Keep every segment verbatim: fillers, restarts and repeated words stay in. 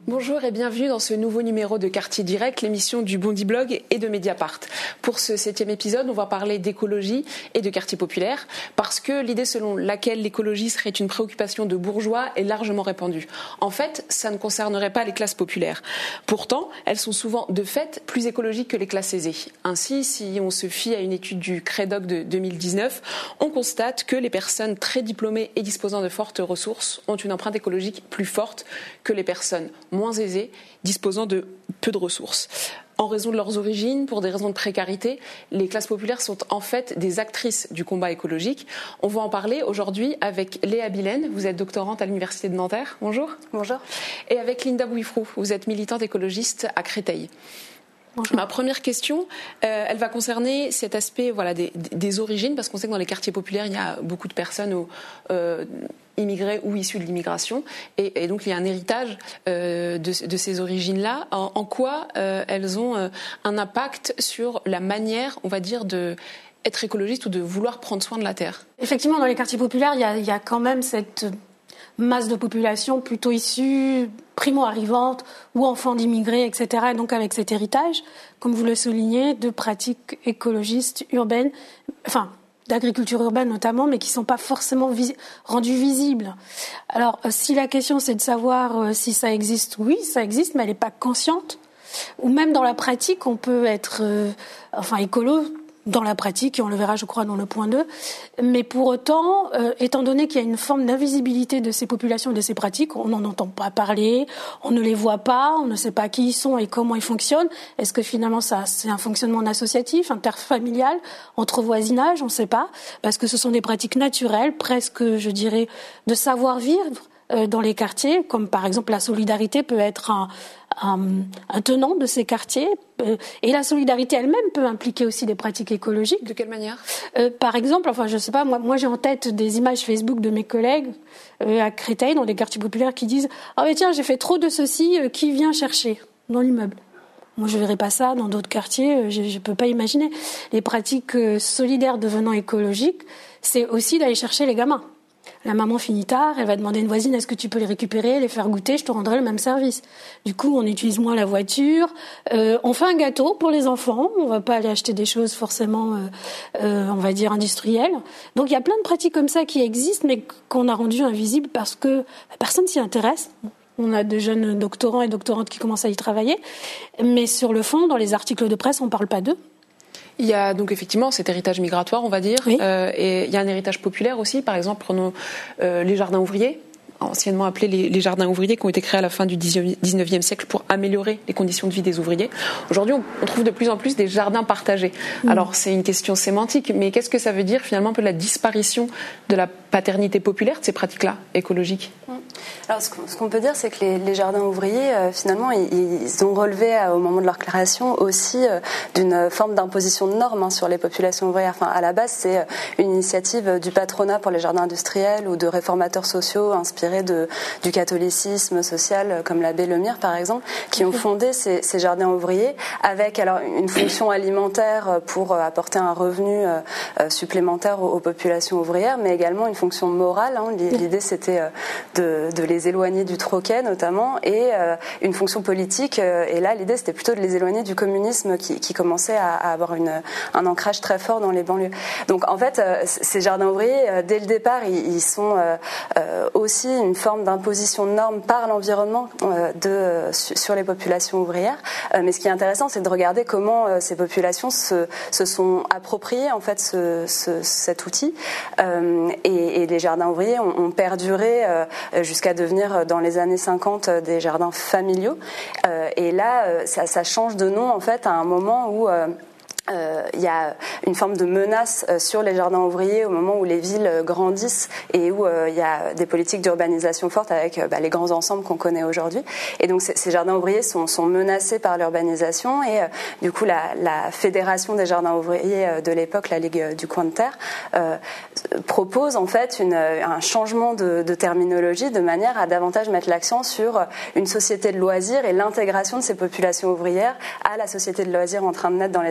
Bonjour et bienvenue dans ce nouveau numéro de Quartier Direct, l'émission du Bondi Blog et de Mediapart. Pour ce septième épisode, on va parler d'écologie et de quartier populaire, parce que l'idée selon laquelle l'écologie serait une préoccupation de bourgeois est largement répandue. En fait, ça ne concernerait pas les classes populaires. Pourtant, elles sont souvent de fait plus écologiques que les classes aisées. Ainsi, si on se fie à une étude du Crédoc de deux mille dix-neuf, on constate que les personnes très diplômées et disposant de fortes ressources ont une empreinte écologique plus forte que les personnes moins aisées, disposant de peu de ressources. En raison de leurs origines, pour des raisons de précarité, les classes populaires sont en fait des actrices du combat écologique. On va en parler aujourd'hui avec Léa Billen, vous êtes doctorante à l'Université de Nanterre. Bonjour. Bonjour. Et avec Linda Bouifrou, vous êtes militante écologiste à Créteil. Bonjour. Ma première question, euh, elle va concerner cet aspect voilà, des, des origines, parce qu'on sait que dans les quartiers populaires, il y a beaucoup de personnes au, euh, immigrés ou issus de l'immigration, et, et donc il y a un héritage euh, de, de ces origines-là. En, en quoi euh, elles ont euh, un impact sur la manière, on va dire, de être écologiste ou de vouloir prendre soin de la terre? Effectivement, dans les quartiers populaires, il y a, il y a quand même cette masse de population plutôt issue, primo-arrivante ou enfants d'immigrés, et cetera. Et donc avec cet héritage, comme vous le soulignez, de pratiques écologistes urbaines, enfin d'agriculture urbaine notamment, mais qui ne sont pas forcément vis- rendues visibles. Alors, si la question c'est de savoir euh, si ça existe, oui, ça existe, mais elle n'est pas consciente. Ou même dans la pratique, on peut être euh, enfin écolo dans la pratique, et on le verra, je crois, dans le point deux. Mais pour autant, euh, étant donné qu'il y a une forme d'invisibilité de ces populations et de ces pratiques, on n'en entend pas parler, on ne les voit pas, on ne sait pas qui ils sont et comment ils fonctionnent. Est-ce que finalement, ça, c'est un fonctionnement associatif, interfamilial, entre voisinage? On ne sait pas, parce que ce sont des pratiques naturelles, presque, je dirais, de savoir-vivre euh, dans les quartiers, comme par exemple la solidarité peut être un, un, un tenant de ces quartiers. Et la solidarité elle-même peut impliquer aussi des pratiques écologiques. De quelle manière ? euh, Par exemple, enfin, je sais pas, moi, moi j'ai en tête des images Facebook de mes collègues euh, à Créteil, dans des quartiers populaires, qui disent « Ah mais tiens, j'ai fait trop de ceci, euh, qui vient chercher dans l'immeuble ?» Moi, je verrais pas ça dans d'autres quartiers, euh, je, je peux pas imaginer. Les pratiques euh, solidaires devenant écologiques, c'est aussi d'aller chercher les gamins. La maman finit tard, elle va demander à une voisine, est-ce que tu peux les récupérer, les faire goûter, je te rendrai le même service. Du coup, on utilise moins la voiture, euh, on fait un gâteau pour les enfants, on va pas aller acheter des choses forcément, euh, euh, on va dire, industrielles. Donc il y a plein de pratiques comme ça qui existent, mais qu'on a rendues invisibles parce que personne s'y intéresse. On a de jeunes doctorants et doctorantes qui commencent à y travailler, mais sur le fond, dans les articles de presse, on parle pas d'eux. Il y a donc effectivement cet héritage migratoire, on va dire, oui. euh, et il y a un héritage populaire aussi. Par exemple, prenons euh, les jardins ouvriers, anciennement appelés les, les jardins ouvriers, qui ont été créés à la fin du dix-neuvième siècle pour améliorer les conditions de vie des ouvriers. Aujourd'hui, on, on trouve de plus en plus des jardins partagés. Mmh. Alors, c'est une question sémantique, mais qu'est-ce que ça veut dire finalement un peu la disparition de la paternité populaire de ces pratiques-là écologiques ? Mmh. Alors, ce qu'on, ce qu'on peut dire, c'est que les, les jardins ouvriers, euh, finalement, ils, ils ont relevé euh, au moment de leur création aussi euh, d'une forme d'imposition de normes hein, sur les populations ouvrières. Enfin, à la base, c'est euh, une initiative du patronat pour les jardins industriels ou de réformateurs sociaux inspirés de, du catholicisme social, euh, comme l'abbé Lemire, par exemple, qui ont fondé ces, ces jardins ouvriers avec alors une fonction alimentaire pour euh, apporter un revenu euh, euh, supplémentaire aux, aux populations ouvrières, mais également une fonction morale. Hein. L'idée, c'était euh, de de les éloigner du troquet notamment, et euh, une fonction politique, euh, et là l'idée c'était plutôt de les éloigner du communisme qui, qui commençait à, à avoir une, un ancrage très fort dans les banlieues. Donc en fait euh, ces jardins ouvriers euh, dès le départ ils, ils sont euh, euh, aussi une forme d'imposition de normes par l'environnement euh, de, euh, sur les populations ouvrières, euh, mais ce qui est intéressant c'est de regarder comment euh, ces populations se, se sont appropriées en fait ce, ce, cet outil, euh, et, et les jardins ouvriers ont, ont perduré euh, jusqu'à devenir dans les années cinquante des jardins familiaux. Euh, et là, ça, ça change de nom en fait à un moment où euh, Euh, il y a une forme de menace euh, sur les jardins ouvriers au moment où les villes euh, grandissent et où euh, il y a des politiques d'urbanisation fortes avec euh, bah, les grands ensembles qu'on connaît aujourd'hui. Et donc c- ces jardins ouvriers sont, sont menacés par l'urbanisation et euh, du coup la, la fédération des jardins ouvriers euh, de l'époque, la Ligue euh, du coin de terre, euh, propose en fait une, un changement de, de terminologie de manière à davantage mettre l'accent sur une société de loisirs et l'intégration de ces populations ouvrières à la société de loisirs en train de naître dans les années cinquante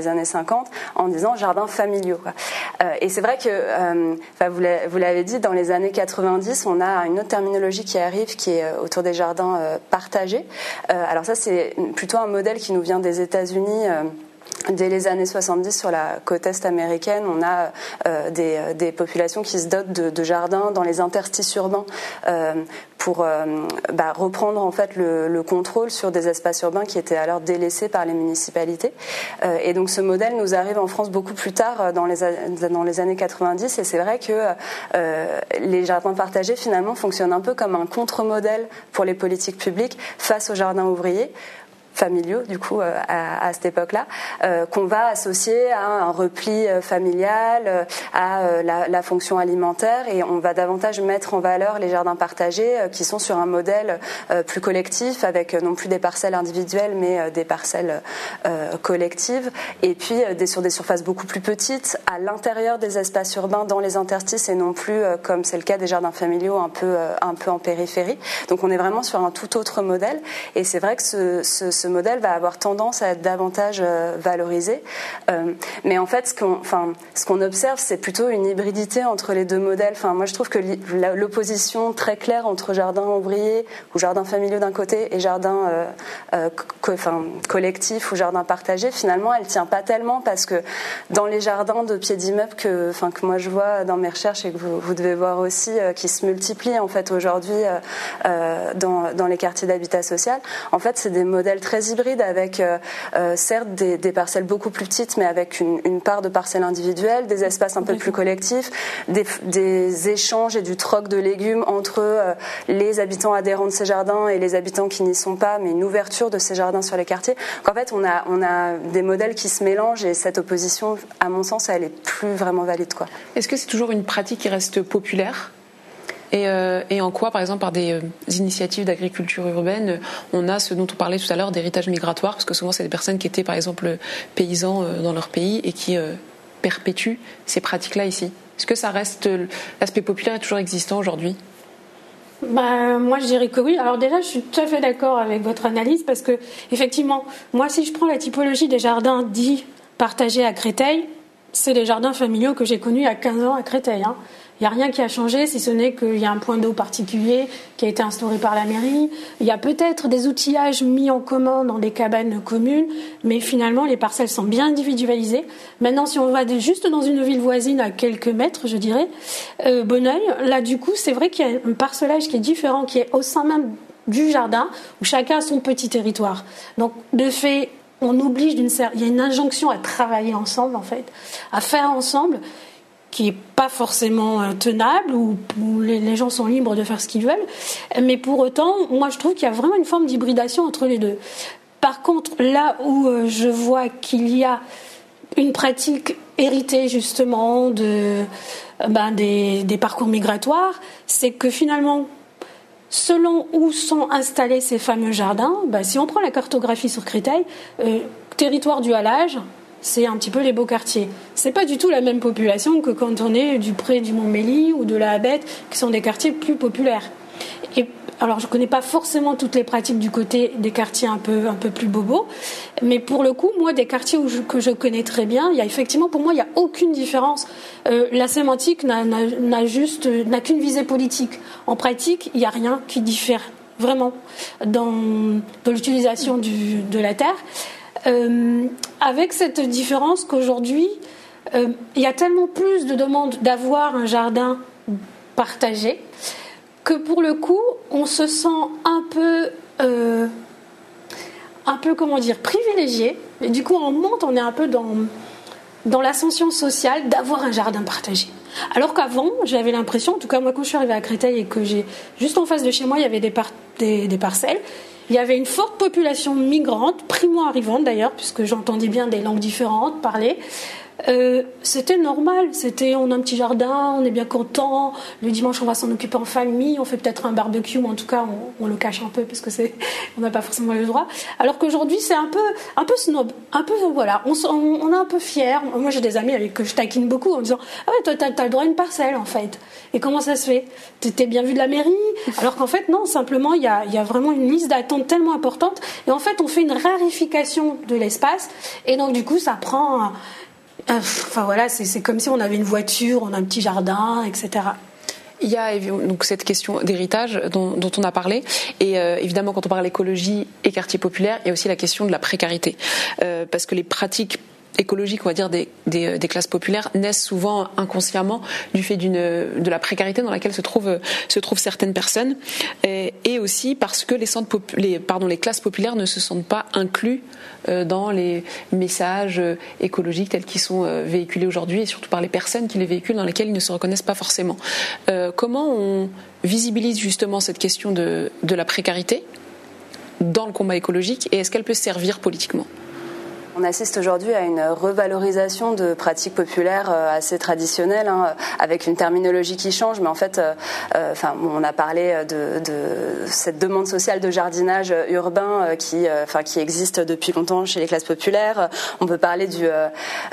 cinquante en disant jardins familiaux, quoi. Euh, et c'est vrai que, euh, vous, l'avez, vous l'avez dit, dans les années quatre-vingt-dix, on a une autre terminologie qui arrive qui est autour des jardins euh, partagés. Euh, alors ça, c'est plutôt un modèle qui nous vient des États-Unis. Euh, Dès les années soixante-dix, sur la côte est américaine, on a euh, des, des populations qui se dotent de, de jardins dans les interstices urbains euh, pour euh, bah, reprendre en fait le, le contrôle sur des espaces urbains qui étaient alors délaissés par les municipalités. Euh, et donc ce modèle nous arrive en France beaucoup plus tard, dans les, dans les années quatre-vingt-dix. Et c'est vrai que euh, les jardins partagés finalement fonctionnent un peu comme un contre-modèle pour les politiques publiques face aux jardins ouvriers, familiaux du coup euh, à, à cette époque-là, euh, qu'on va associer à un repli euh, familial, euh, à euh, la, la fonction alimentaire, et on va davantage mettre en valeur les jardins partagés euh, qui sont sur un modèle euh, plus collectif, avec euh, non plus des parcelles individuelles mais euh, des parcelles euh, collectives, et puis euh, des, sur des surfaces beaucoup plus petites à l'intérieur des espaces urbains, dans les interstices, et non plus euh, comme c'est le cas des jardins familiaux un peu euh, un peu en périphérie. Donc on est vraiment sur un tout autre modèle, et c'est vrai que ce, ce, ce modèle va avoir tendance à être davantage euh, valorisé. Euh, mais en fait, ce qu'on, enfin, ce qu'on observe, c'est plutôt une hybridité entre les deux modèles. Enfin, moi, je trouve que l'opposition très claire entre jardins ouvriers ou jardins familiaux d'un côté et jardins euh, euh, co- enfin, collectifs ou jardins partagés, finalement, elle tient pas tellement, parce que dans les jardins de pieds d'immeubles que, enfin, que moi je vois dans mes recherches et que vous, vous devez voir aussi, euh, qui se multiplient en fait aujourd'hui euh, euh, dans, dans les quartiers d'habitat social, en fait, c'est des modèles très hybrides, avec euh, euh, certes des, des parcelles beaucoup plus petites, mais avec une, une part de parcelles individuelles, des espaces un peu plus collectifs, des, des échanges et du troc de légumes entre euh, les habitants adhérents de ces jardins et les habitants qui n'y sont pas, mais une ouverture de ces jardins sur les quartiers. Donc en fait, on a, on a des modèles qui se mélangent, et cette opposition, à mon sens, elle est plus vraiment valide, quoi. Est-ce que c'est toujours une pratique qui reste populaire ? Et, euh, et en quoi, par exemple, par des euh, initiatives d'agriculture urbaine, on a ce dont on parlait tout à l'heure, d'héritage migratoire, parce que souvent c'est des personnes qui étaient, par exemple, paysans euh, dans leur pays et qui euh, perpétuent ces pratiques-là ici. Est-ce que ça reste, l'aspect populaire est toujours existant aujourd'hui ? Bah, moi, je dirais que oui. Alors déjà, je suis tout à fait d'accord avec votre analyse, parce que effectivement, moi, si je prends la typologie des jardins dits partagés à Créteil, c'est les jardins familiaux que j'ai connus il y a quinze ans à Créteil, hein. Il n'y a rien qui a changé, si ce n'est qu'il y a un point d'eau particulier qui a été instauré par la mairie. Il y a peut-être des outillages mis en commun dans des cabanes communes, mais finalement, les parcelles sont bien individualisées. Maintenant, si on va juste dans une ville voisine à quelques mètres, je dirais, euh, Bonneuil, là, du coup, c'est vrai qu'il y a un parcellage qui est différent, qui est au sein même du jardin, où chacun a son petit territoire. Donc, de fait, on oblige d'une certaine... Il y a une injonction à travailler ensemble, en fait, à faire ensemble, qui n'est pas forcément euh, tenable, où, où les, les gens sont libres de faire ce qu'ils veulent. Mais pour autant, moi, je trouve qu'il y a vraiment une forme d'hybridation entre les deux. Par contre, là où euh, je vois qu'il y a une pratique héritée, justement, de, euh, ben, des, des parcours migratoires, c'est que finalement, selon où sont installés ces fameux jardins, ben, si on prend la cartographie sur Créteil, euh, territoire du halage, c'est un petit peu les beaux quartiers. C'est pas du tout la même population que quand on est du pré du Montmélie ou de la Habette, qui sont des quartiers plus populaires. Et alors, je connais pas forcément toutes les pratiques du côté des quartiers un peu un peu plus bobos, mais pour le coup, moi, des quartiers où je, que je connais très bien, il y a effectivement, pour moi, il y a aucune différence. Euh, la sémantique n'a, n'a, n'a juste n'a qu'une visée politique. En pratique, il y a rien qui diffère vraiment dans dans l'utilisation du, de la terre. Euh, avec cette différence qu'aujourd'hui, euh, il y a tellement plus de demandes d'avoir un jardin partagé que pour le coup, on se sent un peu, euh, un peu comment dire, privilégié. Et du coup, on monte, on est un peu dans, dans l'ascension sociale d'avoir un jardin partagé. Alors qu'avant, j'avais l'impression, en tout cas moi quand je suis arrivée à Créteil et que j'ai juste en face de chez moi, il y avait des, par- des, des parcelles. Il y avait une forte population migrante, primo-arrivante d'ailleurs, puisque j'entendais bien des langues différentes parler. euh, c'était normal. C'était, on a un petit jardin, on est bien content. Le dimanche, on va s'en occuper en famille. On fait peut-être un barbecue, ou en tout cas, on, on le cache un peu parce que c'est, on n'a pas forcément le droit. Alors qu'aujourd'hui, c'est un peu, un peu snob, un peu voilà. On, on, on est un peu fiers. Moi, j'ai des amis avec que je taquine beaucoup en disant ah ouais, toi, t'as, t'as le droit à une parcelle en fait. Et comment ça se fait? T'es bien vu de la mairie? Alors qu'en fait, non. Simplement, il y a, il y a vraiment une liste d'attente tellement importante. Et en fait, on fait une raréfication de l'espace. Et donc, du coup, ça prend. Enfin voilà, c'est, c'est comme si on avait une voiture, on a un petit jardin, et cetera. Il y a donc cette question d'héritage dont, dont on a parlé, et euh, évidemment quand on parle d'écologie et quartier populaire, il y a aussi la question de la précarité, euh, parce que les pratiques écologiques, on va dire, des, des, des classes populaires naissent souvent inconsciemment du fait d'une, de la précarité dans laquelle se trouvent, se trouvent certaines personnes, et, et aussi parce que les, centres popu, les, pardon, les classes populaires ne se sentent pas inclus euh, dans les messages écologiques tels qu'ils sont euh, véhiculés aujourd'hui, et surtout par les personnes qui les véhiculent, dans lesquelles ils ne se reconnaissent pas forcément. Euh, comment on visibilise justement cette question de, de la précarité dans le combat écologique, et est-ce qu'elle peut servir politiquement ? On assiste aujourd'hui à une revalorisation de pratiques populaires assez traditionnelles, hein, avec une terminologie qui change, mais en fait, euh, enfin, on a parlé de, de cette demande sociale de jardinage urbain qui, euh, enfin, qui existe depuis longtemps chez les classes populaires. On peut parler du, euh,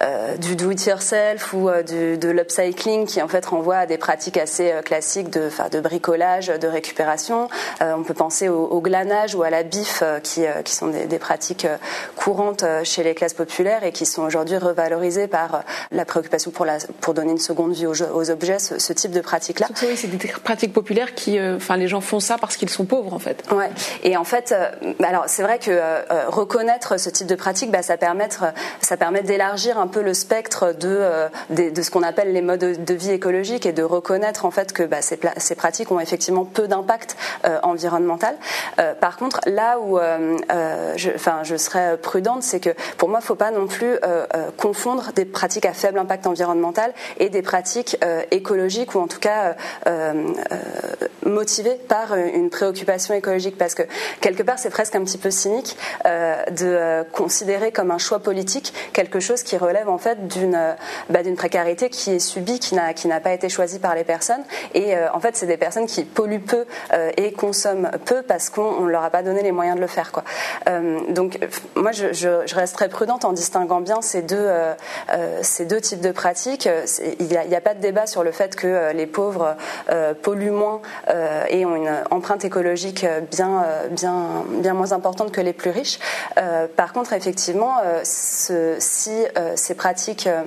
du do-it-yourself ou du, de l'upcycling, qui en fait renvoie à des pratiques assez classiques de, enfin, de bricolage, de récupération. Euh, on peut penser au, au glanage ou à la bif, qui, qui sont des, des pratiques courantes chez les classes populaires et qui sont aujourd'hui revalorisées par la préoccupation pour, la, pour donner une seconde vie aux, aux objets, ce, ce type de pratiques-là. Oui, c'est des pratiques populaires qui, euh, enfin, les gens font ça parce qu'ils sont pauvres en fait. Ouais. Et en fait, euh, alors c'est vrai que euh, reconnaître ce type de pratique, bah, ça permet, ça permet d'élargir un peu le spectre de, euh, de, de ce qu'on appelle les modes de vie écologiques et de reconnaître en fait que bah, ces, ces pratiques ont effectivement peu d'impact euh, environnemental. Euh, par contre, là où euh, euh, je, enfin, je serais prudente, c'est que pour moi, il ne faut pas non plus euh, euh, confondre des pratiques à faible impact environnemental et des pratiques euh, écologiques ou en tout cas euh, euh, motivées par une préoccupation écologique, parce que quelque part, c'est presque un petit peu cynique euh, de euh, considérer comme un choix politique quelque chose qui relève en fait d'une, euh, bah, d'une précarité qui est subie, qui n'a, qui n'a pas été choisie par les personnes. Et euh, en fait, c'est des personnes qui polluent peu euh, et consomment peu parce qu'on ne leur a pas donné les moyens de le faire, quoi. Euh, donc, moi, je, je, je reste très prudente en distinguant bien ces deux, euh, euh, ces deux types de pratiques. C'est, il n'y a, a pas de débat sur le fait que euh, les pauvres euh, polluent moins euh, et ont une empreinte écologique bien, euh, bien, bien moins importante que les plus riches. Euh, par contre, effectivement, euh, ce, si euh, ces pratiques euh,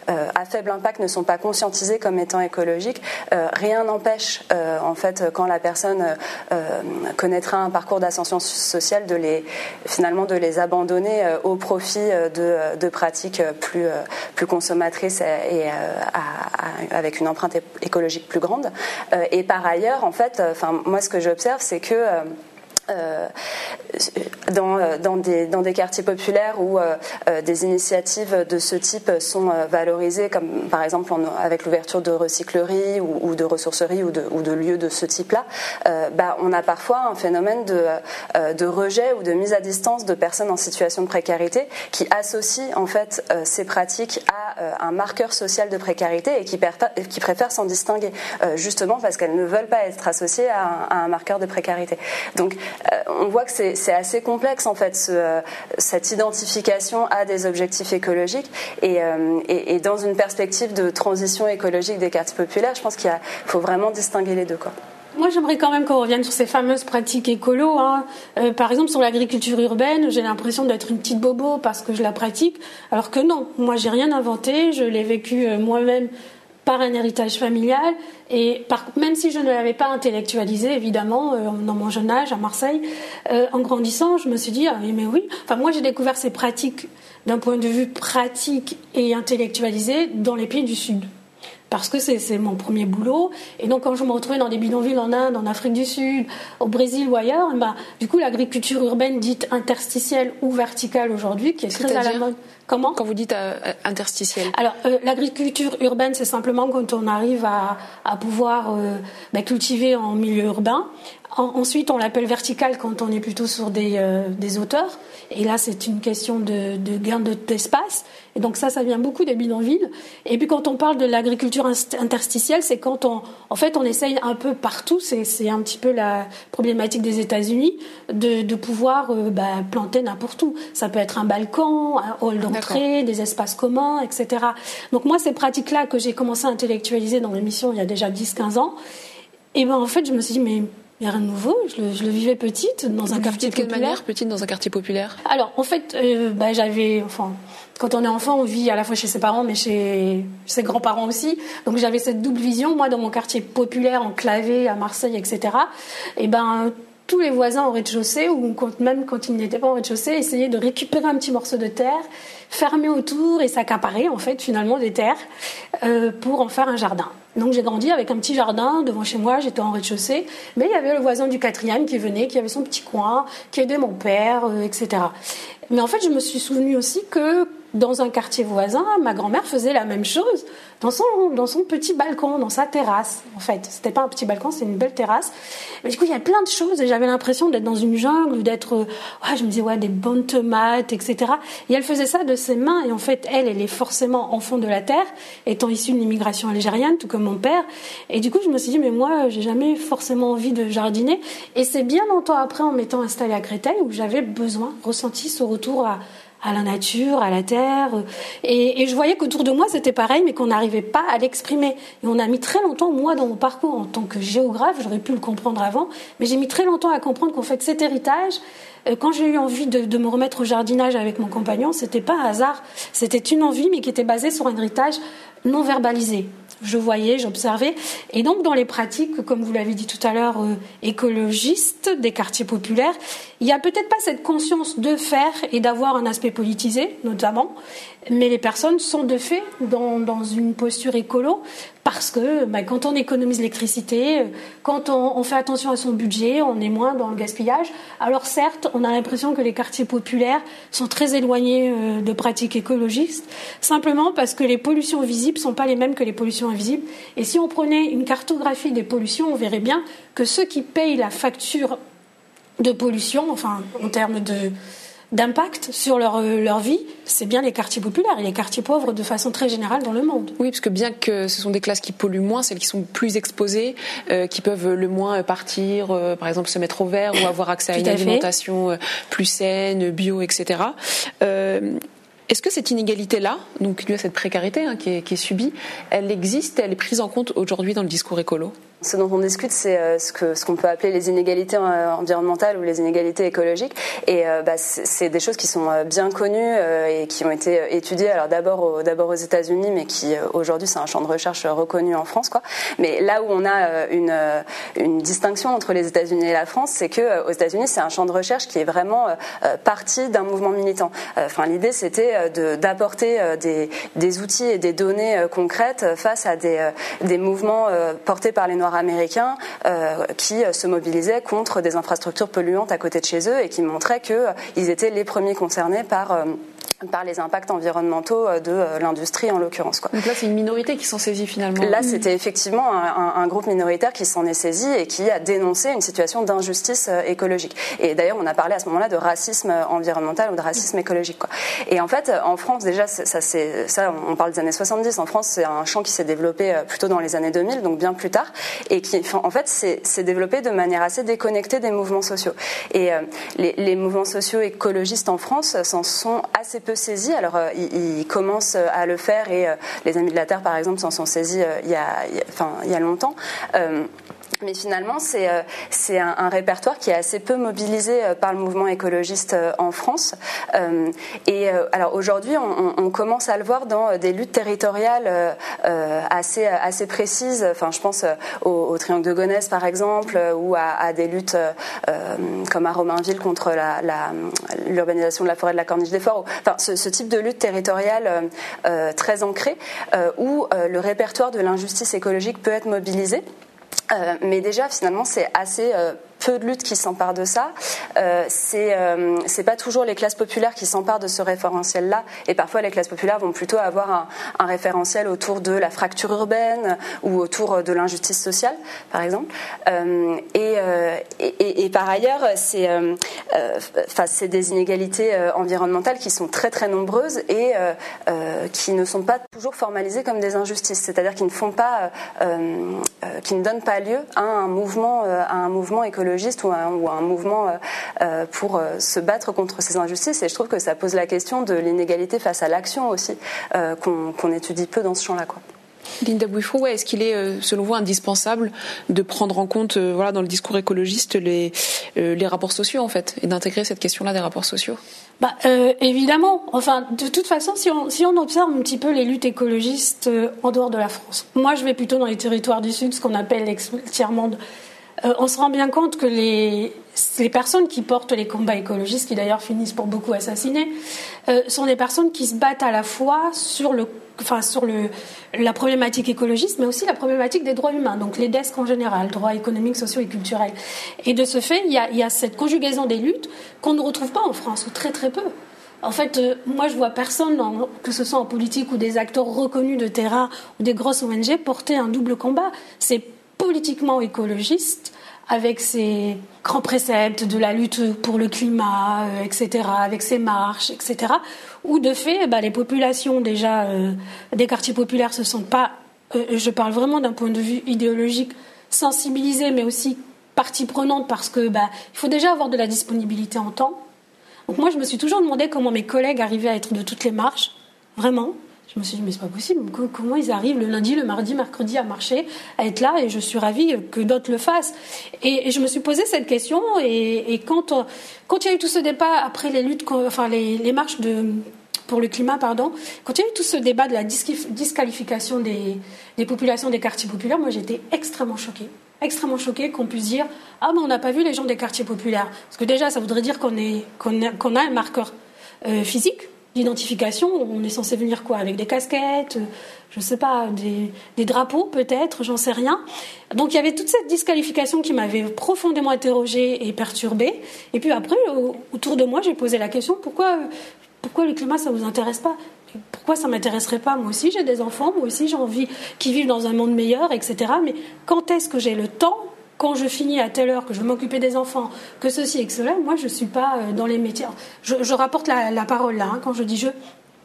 à faible impact ne sont pas conscientisées comme étant écologiques, euh, rien n'empêche, euh, en fait, quand la personne euh, connaîtra un parcours d'ascension sociale, de les, finalement, de les abandonner euh, au profit de, de pratiques plus, plus consommatrices et, et à, à, avec une empreinte écologique plus grande. Et par ailleurs, en fait, enfin, moi, ce que j'observe, c'est que Euh, dans, dans, des, dans des quartiers populaires où euh, des initiatives de ce type sont euh, valorisées, comme par exemple en, avec l'ouverture de recycleries ou, ou de ressourceries ou de, ou de lieux de ce type-là, euh, bah, on a parfois un phénomène de, euh, de rejet ou de mise à distance de personnes en situation de précarité qui associent en fait euh, ces pratiques à euh, un marqueur social de précarité et qui, perfa- qui préfèrent s'en distinguer euh, justement parce qu'elles ne veulent pas être associées à un, à un marqueur de précarité. Donc Euh, on voit que c'est, c'est assez complexe en fait ce, euh, cette identification à des objectifs écologiques et, euh, et, et dans une perspective de transition écologique des quartiers populaires, je pense qu'il y a, faut vraiment distinguer les deux, quoi. Moi, j'aimerais quand même qu'on revienne sur ces fameuses pratiques écolo. Hein. Euh, par exemple, sur l'agriculture urbaine, j'ai l'impression d'être une petite bobo parce que je la pratique, alors que non. Moi, j'ai rien inventé, je l'ai vécu euh, moi-même par un héritage familial, et par, même si je ne l'avais pas intellectualisé, évidemment, euh, dans mon jeune âge à Marseille, euh, en grandissant, je me suis dit, ah, mais oui, enfin, moi j'ai découvert ces pratiques d'un point de vue pratique et intellectualisé dans les pays du Sud. Parce que c'est, c'est mon premier boulot. Et donc, quand je me retrouvais dans des bidonvilles en Inde, en Afrique du Sud, au Brésil ou ailleurs, bah, du coup, l'agriculture urbaine dite interstitielle ou verticale aujourd'hui, qui est très C'est-à-dire à la mode. Comment ? Quand vous dites euh, interstitielle. Alors, euh, l'agriculture urbaine, c'est simplement quand on arrive à, à pouvoir euh, bah, cultiver en milieu urbain, Ensuite, on l'appelle vertical quand on est plutôt sur des, euh, des hauteurs. Et là, c'est une question de, de gain de, d'espace. Et donc ça, ça vient beaucoup des bidonvilles. Et puis quand on parle de l'agriculture interstitielle, c'est quand on, en fait, on essaye un peu partout. C'est, c'est un petit peu la problématique des États-Unis de, de pouvoir euh, bah, planter n'importe où. Ça peut être un balcon, un hall d'entrée, D'accord. des espaces communs, et cetera. Donc moi, ces pratiques-là que j'ai commencé à intellectualiser dans l'émission il y a déjà dix à quinze ans, et ben en fait, je me suis dit mais il n'y a rien de nouveau, je le, je le vivais petite dans un Vous quartier de quelle populaire. manière petite dans un quartier populaire? Alors en fait, euh, bah, j'avais, enfin, quand on est enfant, on vit à la fois chez ses parents, mais chez ses grands-parents aussi. Donc j'avais cette double vision. Moi, dans mon quartier populaire, enclavé à Marseille, et cetera. Et ben tous les voisins au rez-de-chaussée, ou quand, même quand ils n'étaient pas au rez-de-chaussée, essayaient de récupérer un petit morceau de terre, fermer autour et s'accaparer en fait finalement des terres euh, pour en faire un jardin. Donc j'ai grandi avec un petit jardin devant chez moi, j'étais en rez-de-chaussée, mais il y avait le voisin du quatrième qui venait, qui avait son petit coin, qui aidait mon père, euh, et cetera. Mais en fait, je me suis souvenue aussi que dans un quartier voisin, ma grand-mère faisait la même chose dans son, dans son petit balcon, dans sa terrasse. En fait, c'était pas un petit balcon, c'était une belle terrasse. Mais du coup, il y a plein de choses et j'avais l'impression d'être dans une jungle, d'être, ouais, je me disais, ouais, des bonnes tomates, et cetera. Et elle faisait ça de ses mains. Et en fait, elle, elle est forcément enfant de la terre, étant issue de l'immigration algérienne, tout comme mon père. Et du coup, je me suis dit, mais moi, j'ai jamais forcément envie de jardiner. Et c'est bien longtemps après, en m'étant installée à Créteil, où j'avais besoin, ressenti ce retour à à la nature, à la terre. Et, et je voyais qu'autour de moi, c'était pareil, mais qu'on n'arrivait pas à l'exprimer. Et on a mis très longtemps, moi, dans mon parcours en tant que géographe, j'aurais pu le comprendre avant, mais j'ai mis très longtemps à comprendre qu'en fait, cet héritage, quand j'ai eu envie de, de me remettre au jardinage avec mon compagnon, c'était pas un hasard. C'était une envie, mais qui était basée sur un héritage non verbalisé. Je voyais, j'observais. Et donc, dans les pratiques, comme vous l'avez dit tout à l'heure, euh, écologistes des quartiers populaires, il n'y a peut-être pas cette conscience de faire et d'avoir un aspect politisé, notamment, mais les personnes sont de fait dans, dans une posture écolo parce que bah, quand on économise l'électricité, quand on, on fait attention à son budget, on est moins dans le gaspillage. Alors certes, on a l'impression que les quartiers populaires sont très éloignés euh, de pratiques écologistes, simplement parce que les pollutions visibles ne sont pas les mêmes que les pollutions invisibles. Et si on prenait une cartographie des pollutions, on verrait bien que ceux qui payent la facture de pollution, enfin en termes de d'impact sur leur, leur vie, c'est bien les quartiers populaires et les quartiers pauvres de façon très générale dans le monde. Oui, parce que bien que ce sont des classes qui polluent moins, celles qui sont plus exposées, euh, qui peuvent le moins partir, euh, par exemple se mettre au vert ou avoir accès à une alimentation euh, plus saine, bio, et cetera. Euh, Est-ce que cette inégalité-là, donc due à cette précarité hein, qui, est, qui est subie, elle existe, elle est prise en compte aujourd'hui dans le discours écolo ? Ce dont on discute, c'est euh, ce, que, ce qu'on peut appeler les inégalités euh, environnementales ou les inégalités écologiques. Et euh, bah, c'est, c'est des choses qui sont euh, bien connues euh, et qui ont été euh, étudiées alors d'abord, au, d'abord aux États-Unis, mais qui euh, aujourd'hui c'est un champ de recherche reconnu en France, quoi. Mais là où on a euh, une, euh, une distinction entre les États-Unis et la France, c'est que euh, aux États-Unis c'est un champ de recherche qui est vraiment euh, parti d'un mouvement militant. Enfin, euh, l'idée c'était de, d'apporter euh, des, des outils et des données euh, concrètes face à des, euh, des mouvements euh, portés par les Noirs américains euh, qui euh, se mobilisaient contre des infrastructures polluantes à côté de chez eux et qui montraient qu'ils euh, étaient les premiers concernés par euh, par les impacts environnementaux de euh, l'industrie en l'occurrence, quoi. Donc là, c'est une minorité qui s'en saisit finalement. Là, c'était effectivement un, un, un groupe minoritaire qui s'en est saisi et qui a dénoncé une situation d'injustice euh, écologique. Et d'ailleurs, on a parlé à ce moment-là de racisme environnemental ou de racisme écologique, quoi. Et en fait, en France, déjà, ça, c'est, ça, on parle des années soixante-dix. En France, c'est un champ qui s'est développé plutôt dans les années deux mille, donc bien plus tard, et qui, en fait, s'est, s'est développé de manière assez déconnectée des mouvements sociaux. Et euh, les, les mouvements sociaux écologistes en France s'en sont assez peu saisis. Alors, euh, ils, ils commencent à le faire et euh, les Amis de la Terre, par exemple, s'en sont saisis euh, il y a, il y a, enfin, il y a longtemps. Euh, Mais finalement, c'est, euh, c'est un, un répertoire qui est assez peu mobilisé euh, par le mouvement écologiste euh, en France. Euh, et euh, alors aujourd'hui, on, on commence à le voir dans euh, des luttes territoriales euh, euh, assez, assez précises. Enfin, je pense euh, au, au Triangle de Gonesse, par exemple, euh, ou à, à des luttes euh, comme à Romainville contre la, la, l'urbanisation de la forêt de la Corniche des Forts. Enfin, ce, ce type de lutte territoriale euh, euh, très ancrée, euh, où euh, le répertoire de l'injustice écologique peut être mobilisé. Euh, mais déjà, finalement, c'est assez euh, peu de luttes qui s'emparent de ça. Euh, c'est euh, c'est pas toujours les classes populaires qui s'emparent de ce référentiel-là, et parfois les classes populaires vont plutôt avoir un, un référentiel autour de la fracture urbaine ou autour de l'injustice sociale, par exemple. Euh, et, euh, et, et par ailleurs, c'est euh, euh, enfin, c'est des inégalités euh, environnementales qui sont très très nombreuses et euh, euh, qui ne sont pas toujours formalisées comme des injustices, c'est-à-dire qui ne font pas, euh, euh, qui ne donnent pas lieu à un mouvement, euh, à un mouvement écologiste ou à un, ou à un mouvement euh, pour euh, se battre contre ces injustices. Et je trouve que ça pose la question de l'inégalité face à l'action aussi, euh, qu'on, qu'on étudie peu dans ce champ-là, quoi. Linda Bouifrou, ouais, est-ce qu'il est, selon vous, indispensable de prendre en compte, euh, voilà, dans le discours écologiste, les, euh, les rapports sociaux, en fait, et d'intégrer cette question-là des rapports sociaux ? Bah, euh, évidemment. Enfin, de toute façon, si on, si on observe un petit peu les luttes écologistes euh, en dehors de la France, moi, je vais plutôt dans les territoires du Sud, ce qu'on appelle l'ex-tiers-monde. Euh, on se rend bien compte que les, les personnes qui portent les combats écologistes, qui d'ailleurs finissent pour beaucoup assassinés, euh, sont des personnes qui se battent à la fois sur le Enfin, sur le, la problématique écologiste, mais aussi la problématique des droits humains, donc les D E S C en général, droits économiques, sociaux et culturels. Et de ce fait, il y a, il y a cette conjugaison des luttes qu'on ne retrouve pas en France, ou très très peu. En fait, euh, moi je vois personne, en, que ce soit en politique ou des acteurs reconnus de terrain ou des grosses O N G, porter un double combat. C'est politiquement écologiste, avec ses grands préceptes de la lutte pour le climat, euh, et cetera, avec ses marches, et cetera, où de fait, bah, les populations déjà euh, des quartiers populaires se sentent pas, euh, je parle vraiment d'un point de vue idéologique, sensibilisées, mais aussi partie prenante, parce que bah, il faut déjà avoir de la disponibilité en temps. Donc moi, je me suis toujours demandé comment mes collègues arrivaient à être de toutes les marches, vraiment. Je me suis dit, mais c'est pas possible, comment ils arrivent le lundi, le mardi, mercredi à marcher, à être là, et je suis ravie que d'autres le fassent. Et, et je me suis posé cette question, et, et quand, quand il y a eu tout ce débat après les luttes, enfin les, les marches de, pour le climat, pardon, quand il y a eu tout ce débat de la disqualification des, des populations des quartiers populaires, moi j'étais extrêmement choquée. extrêmement choquée qu'on puisse dire « Ah, mais on n'a pas vu les gens des quartiers populaires ». Parce que déjà, ça voudrait dire qu'on, est, qu'on, a, qu'on a un marqueur euh, physique, d'identification. On est censé venir quoi ? Avec des casquettes, euh, je ne sais pas, des, des drapeaux peut-être, j'en sais rien. Donc il y avait toute cette disqualification qui m'avait profondément interrogée et perturbée. Et puis après, au, autour de moi, j'ai posé la question « Pourquoi, pourquoi le climat, ça ne vous intéresse pas ?» Pourquoi ça ne m'intéresserait pas ? Moi aussi, j'ai des enfants, moi aussi, j'ai envie qu'ils vivent dans un monde meilleur, et cetera. Mais quand est-ce que j'ai le temps ? Quand je finis à telle heure, que je vais m'occuper des enfants, que ceci et que cela, moi, je ne suis pas dans les métiers. Je, je rapporte la, la parole là, hein, quand je dis je.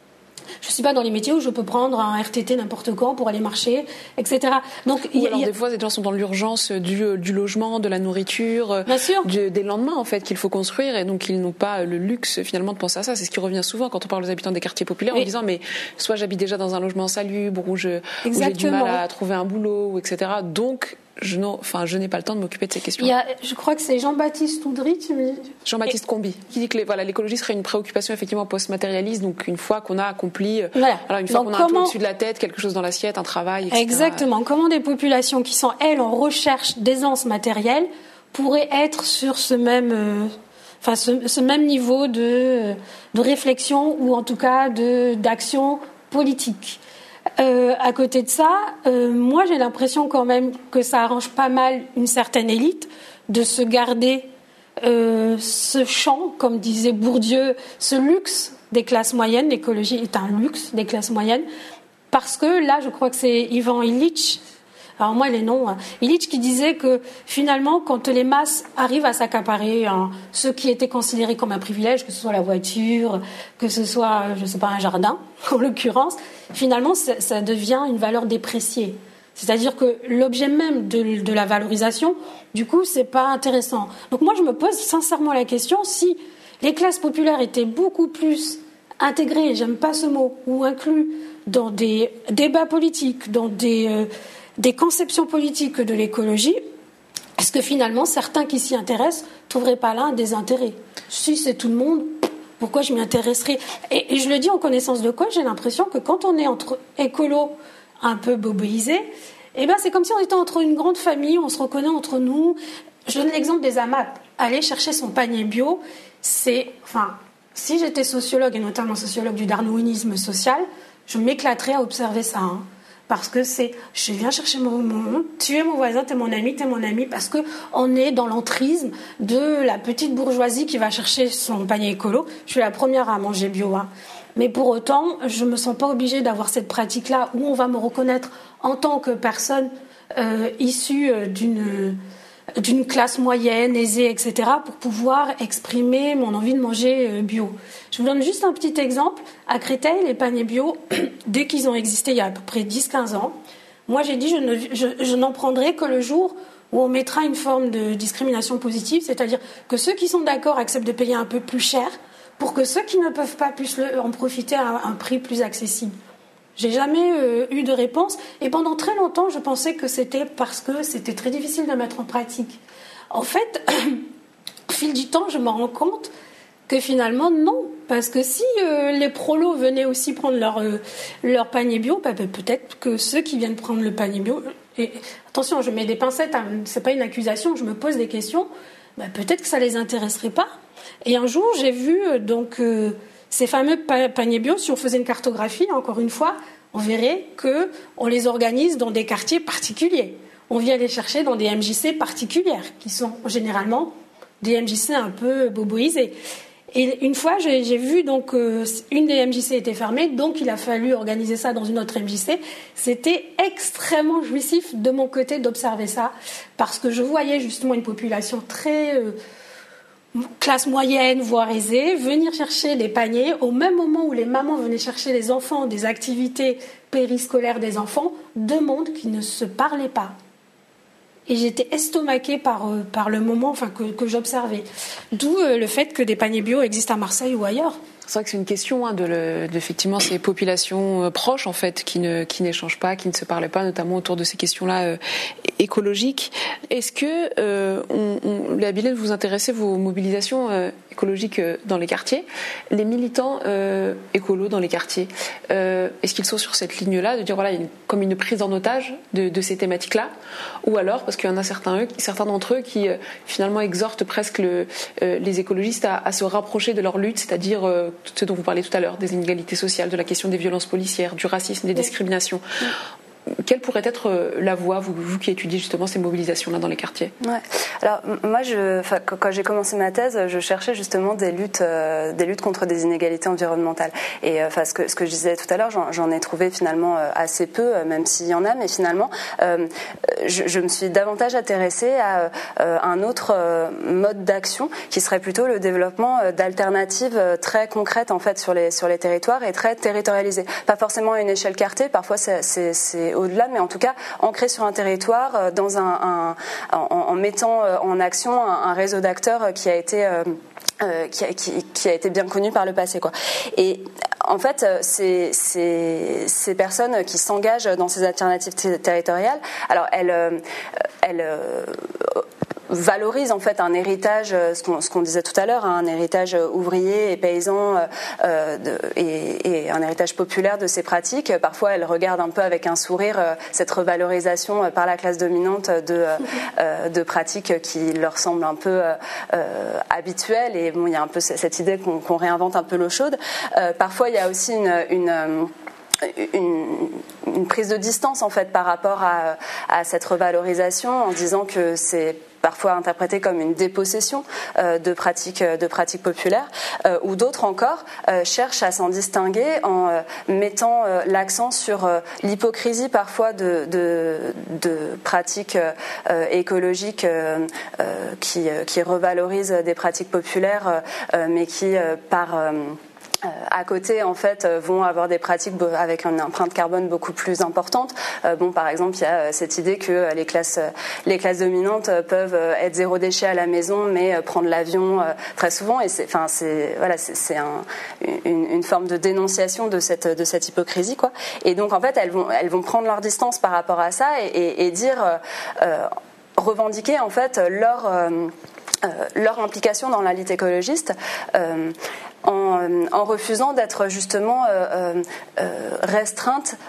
Je ne suis pas dans les métiers où je peux prendre un R T T n'importe quand pour aller marcher, et cetera. Donc, Ou y, alors y a... des fois, les gens sont dans l'urgence du, du logement, de la nourriture, du, des lendemains en fait qu'il faut construire, et donc ils n'ont pas le luxe finalement de penser à ça. C'est ce qui revient souvent quand on parle aux habitants des quartiers populaires, et... en disant mais soit j'habite déjà dans un logement insalubre, ou, je, ou j'ai du mal à trouver un boulot, et cetera. Donc je, enfin, je n'ai pas le temps de m'occuper de ces questions. Il y a, je crois que c'est Jean-Baptiste Oudry, tu me... Jean-Baptiste et... Combi, qui dit que les, voilà, l'écologie serait une préoccupation effectivement post-matérialiste, donc une fois qu'on a accompli, voilà. alors une fois donc qu'on a comment... un toit au-dessus de la tête, quelque chose dans l'assiette, un travail, et cetera. Exactement. Comment des populations qui sont, elles, en recherche d'aisance matérielle pourraient être sur ce même... Euh... Enfin, ce, ce même niveau de, de réflexion, ou en tout cas de, d'action politique. Euh, à côté de ça, euh, moi j'ai l'impression quand même que ça arrange pas mal une certaine élite de se garder euh, ce champ, comme disait Bourdieu, ce luxe des classes moyennes. L'écologie est un luxe des classes moyennes, parce que là je crois que c'est Ivan Illich, alors moi les noms, hein, Illich qui disait que finalement quand les masses arrivent à s'accaparer hein, ce qui était considéré comme un privilège, que ce soit la voiture, que ce soit je sais pas un jardin en l'occurrence, finalement ça, ça devient une valeur dépréciée. C'est-à-dire que l'objet même de, de la valorisation, du coup, c'est pas intéressant. Donc moi je me pose sincèrement la question, si les classes populaires étaient beaucoup plus intégrées, j'aime pas ce mot, ou inclus dans des débats politiques, dans des euh, des conceptions politiques de l'écologie, est-ce que finalement certains qui s'y intéressent ne trouveraient pas là un désintérêt ? Si c'est tout le monde, pourquoi je m'y intéresserais ? et, et je le dis en connaissance de cause, j'ai l'impression que quand on est entre écolos un peu boboisés, eh ben c'est comme si on était entre une grande famille, on se reconnaît entre nous. Je donne l'exemple des A M A P. Aller chercher son panier bio, c'est... Enfin, si j'étais sociologue, et notamment sociologue du darwinisme social, je m'éclaterais à observer ça, hein. parce que c'est je viens chercher mon, mon tu es mon voisin, tu es mon ami, tu es mon ami, parce qu'on est dans l'entrisme de la petite bourgeoisie qui va chercher son panier écolo. Je suis la première à manger bio, hein. Mais pour autant, je ne me sens pas obligée d'avoir cette pratique-là où on va me reconnaître en tant que personne euh, issue d'une, d'une classe moyenne, aisée, et cetera, pour pouvoir exprimer mon envie de manger bio. Je vous donne juste un petit exemple. À Créteil, les paniers bio, dès qu'ils ont existé il y a à peu près dix à quinze ans, moi j'ai dit je, ne, je, je n'en prendrai que le jour où on mettra une forme de discrimination positive, c'est-à-dire que ceux qui sont d'accord acceptent de payer un peu plus cher pour que ceux qui ne peuvent pas puissent en profiter à un prix plus accessible. J'ai jamais euh, eu de réponse et pendant très longtemps, je pensais que c'était parce que c'était très difficile de mettre en pratique. En fait, au fil du temps, je me rends compte que finalement, non. Parce que si euh, les prolos venaient aussi prendre leur, euh, leur panier bio, bah, peut-être que ceux qui viennent prendre le panier bio... Et, attention, je mets des pincettes, hein, c'est pas une accusation, je me pose des questions. Bah, peut-être que ça les intéresserait pas. Et un jour, j'ai vu euh, donc euh, ces fameux pa- paniers bio. Si on faisait une cartographie, encore une fois, on verrait que on les organise dans des quartiers particuliers. On vient les chercher dans des M J C particulières, qui sont généralement des M J C un peu boboisés. Et une fois, j'ai, j'ai vu donc euh, une des M J C était fermée, donc il a fallu organiser ça dans une autre M J C. C'était extrêmement jouissif de mon côté d'observer ça, parce que je voyais justement une population très euh, classe moyenne, voire aisée, venir chercher les paniers au même moment où les mamans venaient chercher les enfants des activités périscolaires des enfants, deux mondes qui ne se parlaient pas. Et j'étais estomaquée par, euh, par le moment enfin, que, que j'observais. D'où euh, le fait que des paniers bio existent à Marseille ou ailleurs. C'est vrai que c'est une question hein, de, le, de effectivement ces populations euh, proches en fait qui ne qui n'échangent pas, qui ne se parlent pas, notamment autour de ces questions-là euh, écologiques. Est-ce que euh, on, on, la Bilène, vous intéressez vos mobilisations euh, écologiques euh, dans les quartiers, les militants euh, écolos dans les quartiers, euh, est-ce qu'ils sont sur cette ligne-là de dire voilà il y a une, comme une prise en otage de, de ces thématiques-là, ou alors parce qu'il y en a certains certains d'entre eux qui euh, finalement exhortent presque le, euh, les écologistes à, à se rapprocher de leur lutte, c'est-à-dire euh, ce dont vous parlez tout à l'heure, des inégalités sociales, de la question des violences policières, du racisme, des discriminations. Oui. Quelle pourrait être la voie, vous, vous qui étudiez justement ces mobilisations-là dans les quartiers ? Ouais. Alors moi, je, quand j'ai commencé ma thèse, je cherchais justement des luttes, euh, des luttes contre des inégalités environnementales. Et enfin, ce que, ce que je disais tout à l'heure, j'en, j'en ai trouvé finalement assez peu, même s'il y en a. Mais finalement, euh, je, je me suis davantage intéressée à euh, un autre euh, mode d'action, qui serait plutôt le développement d'alternatives très concrètes en fait sur les sur les territoires et très territorialisées. Pas forcément à une échelle quartier. Parfois, c'est, c'est, c'est au-delà, mais en tout cas ancré sur un territoire, dans un, un en, en mettant en action un, un réseau d'acteurs qui a été euh, euh, qui, a, qui, qui a été bien connu par le passé, quoi. Et en fait, ces, ces, ces personnes qui s'engagent dans ces alternatives t- territoriales, alors elles, elles valorise en fait un héritage, ce qu'on, ce qu'on disait tout à l'heure, un héritage ouvrier et paysan euh, de, et, et un héritage populaire de ces pratiques. Parfois, elles regardent un peu avec un sourire euh, cette revalorisation par la classe dominante de, euh, de pratiques qui leur semblent un peu euh, habituelles. Et bon, il y a un peu cette idée qu'on, qu'on réinvente un peu l'eau chaude. Euh, parfois, il y a aussi une, une Une, une prise de distance en fait par rapport à, à cette revalorisation, en disant que c'est parfois interprété comme une dépossession euh, de pratiques de pratiques populaires, euh, ou d'autres encore euh, cherchent à s'en distinguer en euh, mettant euh, l'accent sur euh, l'hypocrisie parfois de, de, de pratiques euh, écologiques euh, euh, qui, qui revalorisent des pratiques populaires, euh, mais qui euh, par euh, Euh, à côté, en fait, euh, vont avoir des pratiques bo- avec une empreinte carbone beaucoup plus importante. Euh, bon, par exemple, il y a euh, cette idée que euh, les classes, euh, les classes dominantes euh, peuvent euh, être zéro déchet à la maison, mais euh, prendre l'avion euh, très souvent. Et c'est, enfin, c'est voilà, c'est, c'est un, une, une forme de dénonciation de cette de cette hypocrisie, quoi. Et donc, en fait, elles vont elles vont prendre leur distance par rapport à ça et, et, et dire euh, euh, revendiquer en fait leur euh, euh, leur implication dans la lutte écologiste. Euh, En, en refusant d'être justement euh, euh, restreinte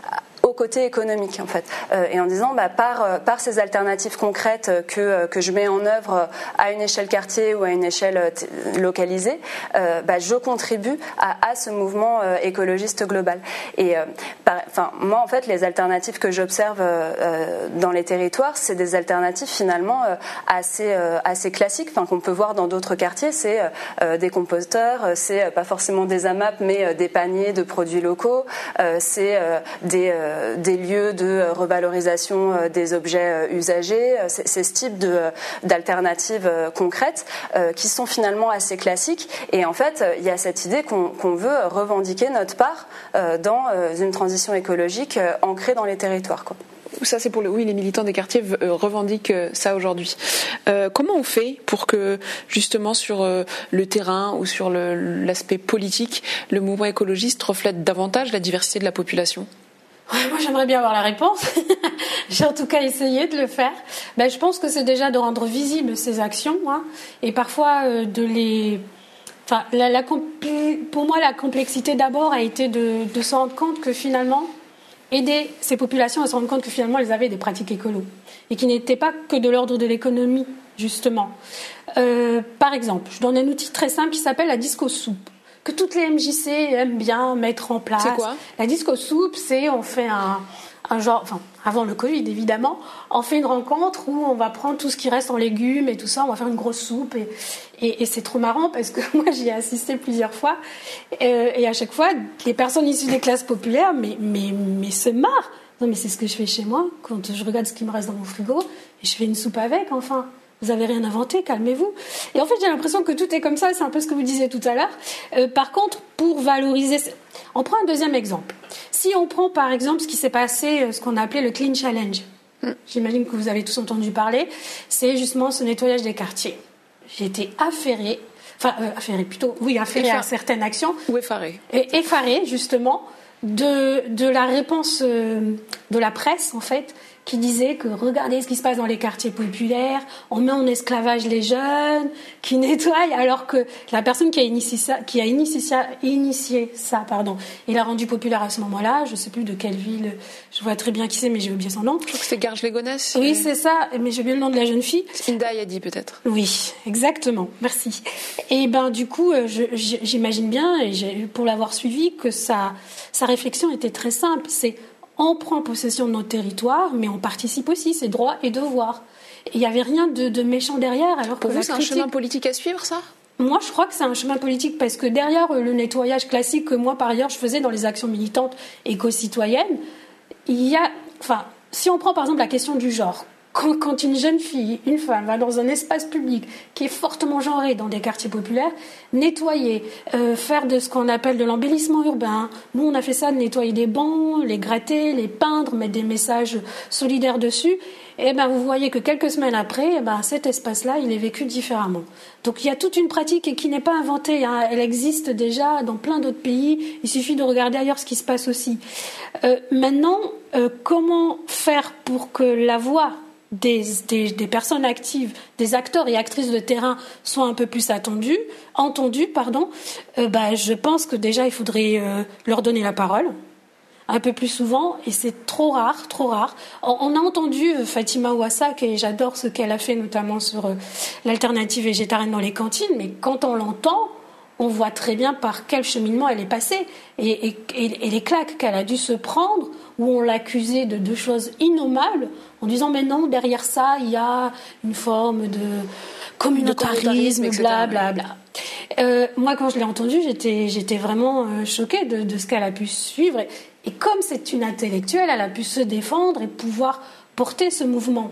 au côté économique en fait, euh, et en disant bah, par, par ces alternatives concrètes que, que je mets en œuvre à une échelle quartier ou à une échelle t- localisée, euh, bah, je contribue à, à ce mouvement euh, écologiste global. Et euh, par, enfin, moi en fait les alternatives que j'observe euh, dans les territoires, c'est des alternatives finalement euh, assez, euh, assez classiques, enfin, qu'on peut voir dans d'autres quartiers. C'est euh, des composteurs, c'est euh, pas forcément des A M A P mais euh, des paniers de produits locaux, euh, c'est euh, des, euh, des lieux de revalorisation euh, des objets euh, usagés. C'est, c'est ce type de, d'alternatives euh, concrètes euh, qui sont finalement assez classiques. Et en fait, il y a cette idée qu'on, qu'on veut revendiquer notre part euh, dans euh, une transition écologique euh, ancrée dans les territoires, quoi. Ça, c'est pour le oui, les militants des quartiers euh, revendiquent ça aujourd'hui. Euh, comment on fait pour que, justement, sur euh, le terrain ou sur le, l'aspect politique, le mouvement écologiste reflète davantage la diversité de la population ? Ouais, moi, j'aimerais bien avoir la réponse. J'ai en tout cas essayé de le faire. Ben, je pense que c'est déjà de rendre visibles ces actions, hein, et parfois euh, de les... Enfin, la, la compl... pour moi, la complexité d'abord a été de, de se rendre compte que finalement, aider ces populations à se rendre compte que finalement elles avaient des pratiques écolo et qui n'étaient pas que de l'ordre de l'économie, justement. Euh, par exemple, je donne un outil très simple qui s'appelle la disco soupe, que toutes les M J C aiment bien mettre en place. C'est quoi ? La disco soupe, c'est on fait un, un genre, enfin avant le Covid évidemment, on fait une rencontre où on va prendre tout ce qui reste en légumes et tout ça, on va faire une grosse soupe et, et, et c'est trop marrant parce que moi j'y ai assisté plusieurs fois et, et à chaque fois les personnes issues des classes populaires mais, mais, mais se marrent. Non mais c'est ce que je fais chez moi quand je regarde ce qui me reste dans mon frigo et je fais une soupe avec, enfin. Vous n'avez rien inventé, calmez-vous. Et en fait, j'ai l'impression que tout est comme ça, c'est un peu ce que vous disiez tout à l'heure. Euh, par contre, pour valoriser... On prend un deuxième exemple. Si on prend par exemple ce qui s'est passé, ce qu'on a appelé le Clean Challenge, mmh. J'imagine que vous avez tous entendu parler, c'est justement ce nettoyage des quartiers. J'ai été affairée, enfin euh, affairée plutôt, oui, affairée Effar... à certaines actions. Ou effarée. Et effarée, justement, de, de la réponse euh, de la presse, en fait, qui disait que regardez ce qui se passe dans les quartiers populaires, on met en esclavage les jeunes, qui nettoient, alors que la personne qui a initié ça, qui a initié ça, initié ça pardon, et l'a rendu populaire à ce moment-là, je ne sais plus de quelle ville, je vois très bien qui c'est, mais j'ai oublié son nom. Je crois que c'est Garges-les-Gonesse. Oui, c'est ça, mais j'ai oublié le nom de la jeune fille. Inda Yadi, peut-être. Oui, exactement, merci. Et ben du coup, je, j'imagine bien, et j'ai, pour l'avoir suivi, que sa, sa réflexion était très simple, c'est on prend possession de notre territoire, mais on participe aussi, c'est droit et devoir. Il n'y avait rien de, de méchant derrière. Alors Pour que vous, la c'est critique... un chemin politique à suivre, ça ? Moi, je crois que c'est un chemin politique parce que derrière le nettoyage classique que moi, par ailleurs, je faisais dans les actions militantes éco-citoyennes, il y a... Enfin, si on prend par exemple la question du genre, quand, quand une jeune fille, une femme, va dans un espace public qui est fortement genré dans des quartiers populaires, nettoyer, euh, faire de ce qu'on appelle de l'embellissement urbain. Nous, on a fait ça, de nettoyer des bancs, les gratter, les peindre, mettre des messages solidaires dessus. Et ben, vous voyez que quelques semaines après, eh ben, cet espace-là, il est vécu différemment. Donc, il y a toute une pratique qui n'est pas inventée, hein. Elle existe déjà dans plein d'autres pays. Il suffit de regarder ailleurs ce qui se passe aussi. Euh, maintenant, euh, comment faire pour que la voix Des, des, des personnes actives, des acteurs et actrices de terrain soient un peu plus attendus, entendus, pardon, euh, bah, je pense que déjà il faudrait euh, leur donner la parole un peu plus souvent, et c'est trop rare, trop rare. On, on a entendu euh, Fatima Ouassak, et j'adore ce qu'elle a fait notamment sur euh, l'alternative végétarienne dans les cantines, mais quand on l'entend, on voit très bien par quel cheminement elle est passée et, et, et, et les claques qu'elle a dû se prendre, où on l'accusait de deux choses innommables, en disant mais non, derrière ça, il y a une forme de communautarisme, bla bla bla. Euh, moi, quand je l'ai entendue, j'étais, j'étais vraiment euh, choquée de, de ce qu'elle a pu suivre. Et, et comme c'est une intellectuelle, elle a pu se défendre et pouvoir porter ce mouvement.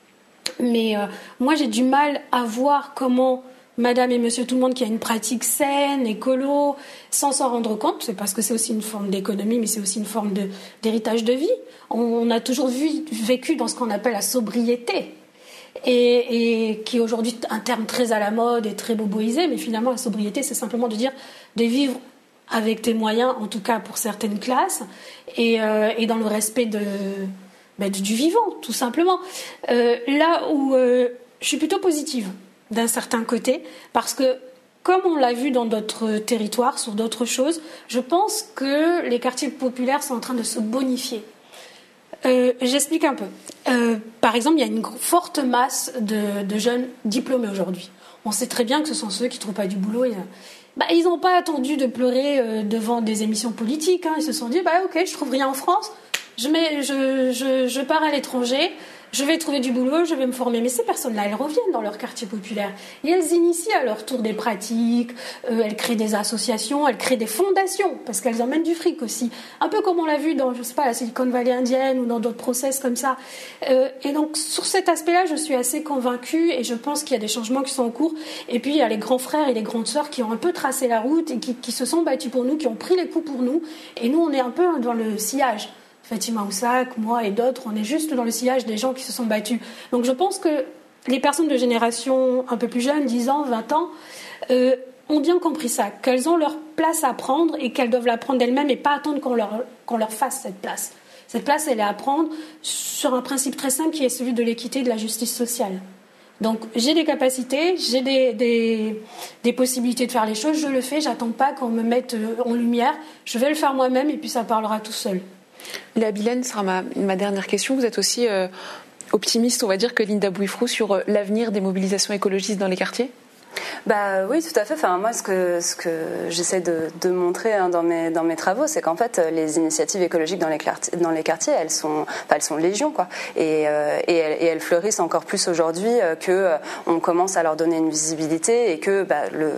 Mais euh, moi, j'ai du mal à voir comment Madame et Monsieur tout le monde qui a une pratique saine, écolo, sans s'en rendre compte, c'est parce que c'est aussi une forme d'économie, mais c'est aussi une forme de, d'héritage de vie. On, on a toujours vu, vécu dans ce qu'on appelle la sobriété, et, et qui est aujourd'hui un terme très à la mode et très boboisé, mais finalement la sobriété, c'est simplement de dire de vivre avec tes moyens, en tout cas pour certaines classes, et, euh, et dans le respect de, ben, du vivant, tout simplement. Euh, là où euh, je suis plutôt positive, d'un certain côté, parce que, comme on l'a vu dans d'autres territoires, sur d'autres choses, je pense que les quartiers populaires sont en train de se bonifier. Euh, j'explique un peu. Euh, par exemple, il y a une forte masse de, de jeunes diplômés aujourd'hui. On sait très bien que ce sont ceux qui ne trouvent pas du boulot. Et, bah, ils n'ont pas attendu de pleurer euh, devant des émissions politiques. Hein. Ils se sont dit, bah, ok, je trouve rien en France, je, mets, je, je, je pars à l'étranger, je vais trouver du boulot, je vais me former. Mais ces personnes-là, elles reviennent dans leur quartier populaire et elles initient à leur tour des pratiques, euh, elles créent des associations, elles créent des fondations parce qu'elles emmènent du fric aussi. Un peu comme on l'a vu dans, je sais pas, la Silicon Valley indienne ou dans d'autres process comme ça. Euh, et donc, sur cet aspect-là, je suis assez convaincue et je pense qu'il y a des changements qui sont en cours. Et puis, il y a les grands frères et les grandes sœurs qui ont un peu tracé la route et qui, qui se sont battus pour nous, qui ont pris les coups pour nous. Et nous, on est un peu dans le sillage. Fatima Oussak, moi et d'autres, on est juste dans le sillage des gens qui se sont battus. Donc je pense que les personnes de génération un peu plus jeunes, dix ans, vingt ans, euh, ont bien compris ça, qu'elles ont leur place à prendre et qu'elles doivent la prendre d'elles-mêmes et pas attendre qu'on leur, qu'on leur fasse cette place. Cette place, elle est à prendre sur un principe très simple qui est celui de l'équité et de la justice sociale. Donc j'ai des capacités, j'ai des, des, des possibilités de faire les choses, je le fais, j'attends pas qu'on me mette en lumière, je vais le faire moi-même et puis ça parlera tout seul. Léa Billen, ce sera ma, ma dernière question. Vous êtes aussi euh, optimiste, on va dire, que Linda Bouifrou sur euh, l'avenir des mobilisations écologistes dans les quartiers ? Bah oui, tout à fait. Enfin, moi, ce que ce que j'essaie de, de montrer hein, dans mes dans mes travaux, c'est qu'en fait, les initiatives écologiques dans les quartiers, dans les quartiers, elles sont, enfin, elles sont légion, quoi. Et euh, et, elles, et elles fleurissent encore plus aujourd'hui euh, que euh, on commence à leur donner une visibilité et que bah, le,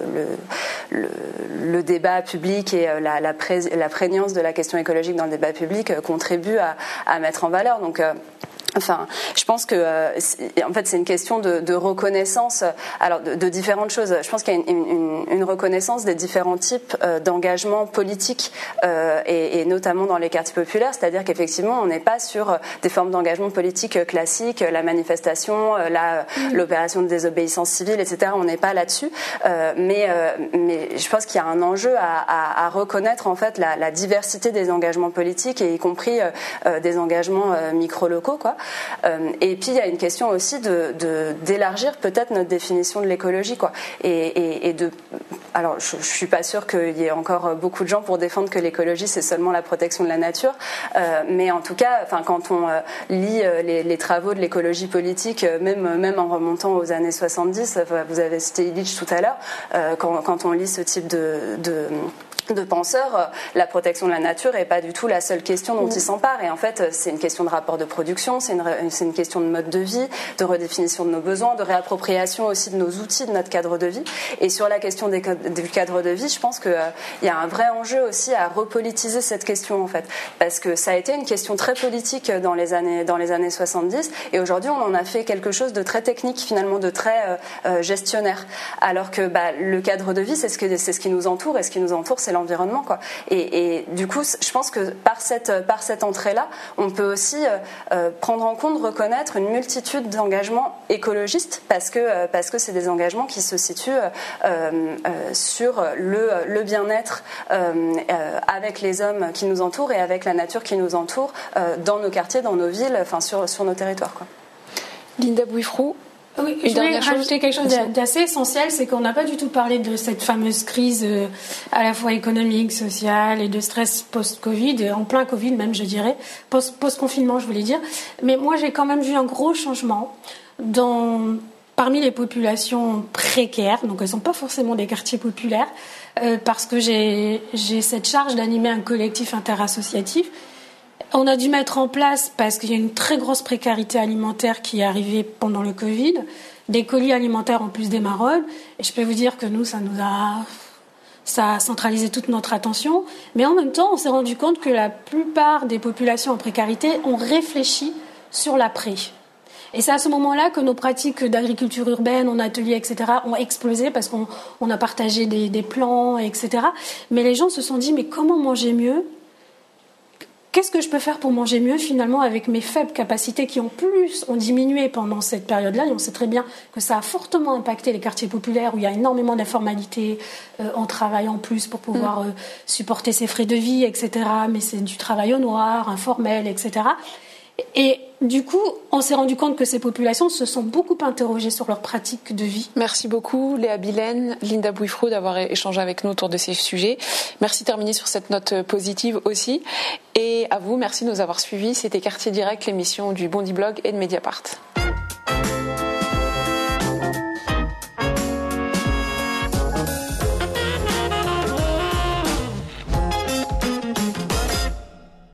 le le le débat public et euh, la la, pré, la prégnance de la question écologique dans le débat public euh, contribuent à à mettre en valeur. Donc euh, Enfin, je pense que, euh, en fait, c'est une question de, de reconnaissance, alors de, de différentes choses. Je pense qu'il y a une, une, une reconnaissance des différents types euh, d'engagement politique, euh, et, et notamment dans les quartiers populaires. C'est-à-dire qu'effectivement, on n'est pas sur des formes d'engagement politique classiques, la manifestation, la, mmh. l'opération de désobéissance civile, et cetera. On n'est pas là-dessus. Euh, mais, euh, mais je pense qu'il y a un enjeu à, à, à reconnaître en fait la, la diversité des engagements politiques, et y compris euh, des engagements euh, micro-locaux, quoi. Euh, et puis il y a une question aussi de, de d'élargir peut-être notre définition de l'écologie, quoi. Et, et, et de, alors je, je suis pas sûre qu'il y ait encore beaucoup de gens pour défendre que l'écologie c'est seulement la protection de la nature, euh, mais en tout cas, enfin quand on euh, lit euh, les, les travaux de l'écologie politique, euh, même même en remontant aux années soixante-dix, euh, vous avez cité Illich tout à l'heure, euh, quand, quand on lit ce type de, de de penseurs, la protection de la nature n'est pas du tout la seule question dont mmh. ils s'emparent. Et en fait, c'est une question de rapport de production, c'est une, c'est une question de mode de vie, de redéfinition de nos besoins, de réappropriation aussi de nos outils, de notre cadre de vie. Et sur la question des, du cadre de vie, je pense qu'il euh, y a un vrai enjeu aussi à repolitiser cette question, en fait. Parce que ça a été une question très politique dans les années, dans les années soixante-dix, et aujourd'hui, on en a fait quelque chose de très technique, finalement, de très euh, euh, gestionnaire. Alors que bah, le cadre de vie, c'est ce, que, c'est ce qui nous entoure, et ce qui nous entoure, c'est l'environnement, quoi. Et, et du coup, je pense que par cette, par cette entrée-là, on peut aussi euh, prendre en compte, reconnaître une multitude d'engagements écologistes, parce que, euh, parce que c'est des engagements qui se situent euh, euh, sur le, le bien-être euh, euh, avec les hommes qui nous entourent et avec la nature qui nous entoure, euh, dans nos quartiers, dans nos villes, enfin sur, sur nos territoires, quoi. Linda Bouifrou. Oui, je voulais rajouter quelque chose d'assez essentiel, c'est qu'on n'a pas du tout parlé de cette fameuse crise euh, à la fois économique, sociale et de stress post-Covid, en plein Covid même, je dirais, post- post-confinement, je voulais dire. Mais moi, j'ai quand même vu un gros changement dans, parmi les populations précaires, donc elles ne sont pas forcément des quartiers populaires, euh, parce que j'ai, j'ai cette charge d'animer un collectif interassociatif. On a dû mettre en place, parce qu'il y a une très grosse précarité alimentaire qui est arrivée pendant le Covid, des colis alimentaires en plus des maraudes. Et je peux vous dire que nous, ça nous a, ça a centralisé toute notre attention. Mais en même temps, on s'est rendu compte que la plupart des populations en précarité ont réfléchi sur l'après. Et c'est à ce moment-là que nos pratiques d'agriculture urbaine, en atelier, et cetera, ont explosé, parce qu'on on a partagé des, des plans, et cetera. Mais les gens se sont dit, mais comment manger mieux ? Qu'est-ce que je peux faire pour manger mieux, finalement, avec mes faibles capacités qui, en plus, ont diminué pendant cette période-là. Et on sait très bien que ça a fortement impacté les quartiers populaires où il y a énormément d'informalité. Euh, on travaille en plus pour pouvoir mmh. euh, supporter ses frais de vie, et cetera. Mais c'est du travail au noir, informel, et cetera. Et du coup, on s'est rendu compte que ces populations se sont beaucoup interrogées sur leurs pratiques de vie. Merci beaucoup, Léa Billen, Linda Bouifrou, d'avoir échangé avec nous autour de ces sujets. Merci de terminer sur cette note positive aussi. Et à vous, merci de nous avoir suivis. C'était Quartier Direct, l'émission du Bondi Blog et de Mediapart.